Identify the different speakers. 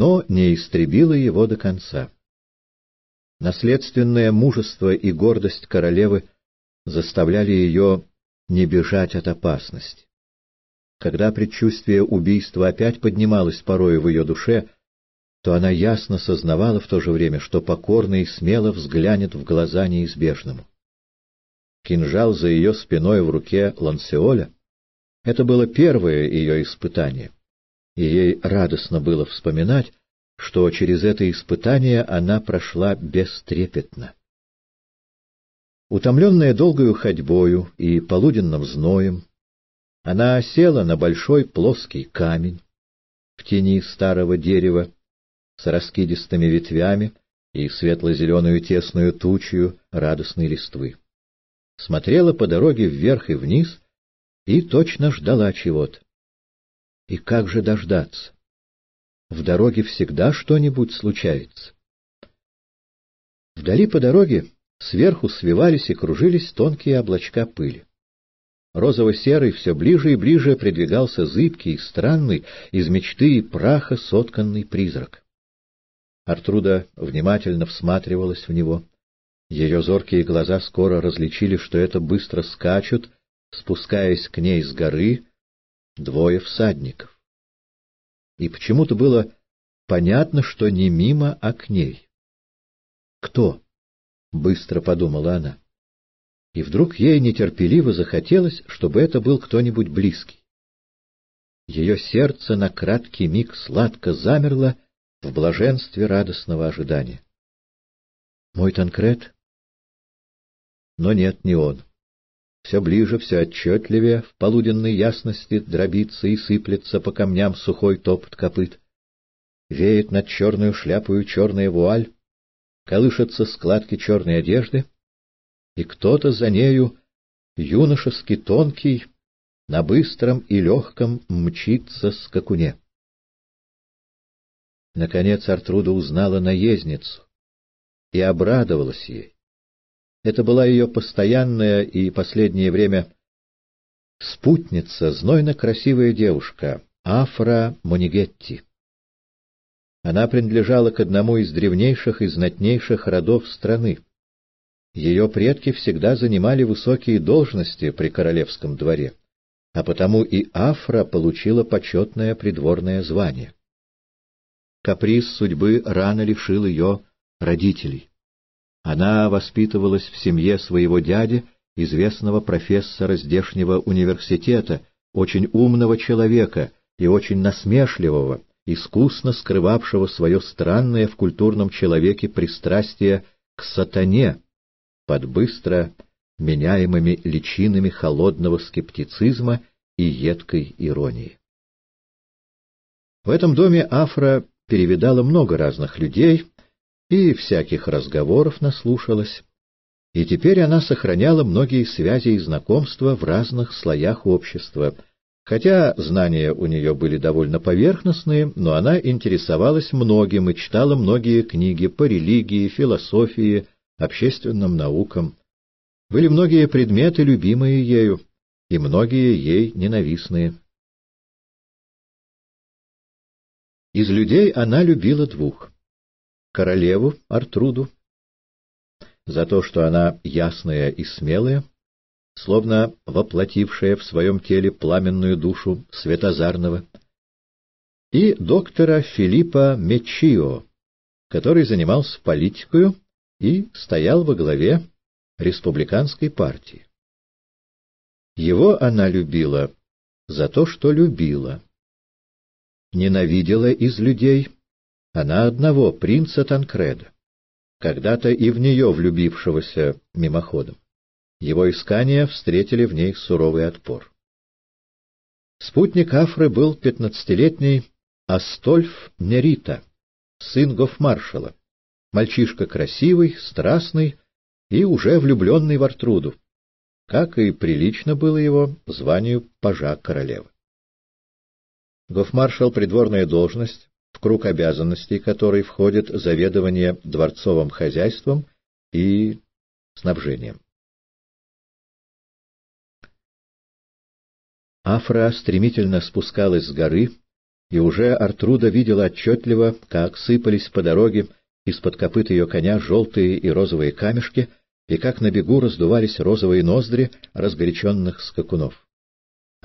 Speaker 1: но не истребила его до конца. Наследственное мужество и гордость королевы заставляли ее не бежать от опасности. Когда предчувствие убийства опять поднималось порою в ее душе, то она ясно сознавала в то же время, что покорно и смело взглянет в глаза неизбежному. Кинжал за ее спиной в руке Лансеоля — это было первое ее испытание, и ей радостно было вспоминать, что через это испытание она прошла бестрепетно. Утомленная долгою ходьбою и полуденным зноем, она села на большой плоский камень в тени старого дерева с раскидистыми ветвями и светло-зеленую тесную тучью радостной листвы. Смотрела по дороге вверх и вниз и точно ждала чего-то. И как же дождаться? В дороге всегда что-нибудь случается. Вдали по дороге сверху свивались и кружились тонкие облачка пыли. Розово-серый все ближе и ближе придвигался зыбкий и странный, из мечты и праха сотканный призрак. Артруда внимательно всматривалась в него. Ее зоркие глаза скоро различили, что это быстро скачут, спускаясь к ней с горы, двое всадников. И почему-то было понятно, что не мимо, а к ней. «Кто?» — быстро подумала она. И вдруг ей нетерпеливо захотелось, чтобы это был кто-нибудь близкий. Ее сердце на краткий миг сладко замерло в блаженстве радостного ожидания. «Мой Танкред?» Но нет, не он. Все ближе, все отчетливее, в полуденной ясности дробится и сыплется по камням сухой топот копыт. Веет над черную шляпою черная вуаль, колышутся складки черной одежды, и кто-то за нею, юношески тонкий, на быстром и легком мчится скакуне. Наконец Артруда узнала наездницу и обрадовалась ей. Это была ее постоянная и последнее время спутница, знойно красивая девушка, Афра Монигетти. Она принадлежала к одному из древнейших и знатнейших родов страны. Ее предки всегда занимали высокие должности при королевском дворе, а потому и Афра получила почетное придворное звание. Каприз судьбы рано лишил ее родителей. Она воспитывалась в семье своего дяди, известного профессора здешнего университета, очень умного человека и очень насмешливого, искусно скрывавшего свое странное в культурном человеке пристрастие к сатане под быстро меняемыми личинами холодного скептицизма и едкой иронии. В этом доме Афра перевидала много разных людей и всяких разговоров наслушалась, и теперь она сохраняла многие связи и знакомства в разных слоях общества. Хотя знания у нее были довольно поверхностные, но она интересовалась многим и читала многие книги по религии, философии, общественным наукам. Были многие предметы, любимые ею, и многие ей ненавистные. Из людей она любила двух: королеву Артруду за то, что она ясная и смелая, словно воплотившая в своем теле пламенную душу Светозарного, и доктора Филиппа Меччио, который занимался политикой и стоял во главе республиканской партии. Его она любила за то, что любила. Ненавидела из людей она одного, принца Танкреда, когда-то и в нее влюбившегося мимоходом. Его искания встретили в ней суровый отпор. Спутник Афры был 15-летний Астольф Нерита, сын гофмаршала, мальчишка красивый, страстный и уже влюбленный в Артруду, как и прилично было его званию пажа королевы. Гофмаршал — придворная должность, в круг обязанностей которой входит заведование дворцовым хозяйством и снабжением. Афра стремительно спускалась с горы, и уже Артруда видела отчетливо, как сыпались по дороге из-под копыт ее коня желтые и розовые камешки, и как на бегу раздувались розовые ноздри разгоряченных скакунов.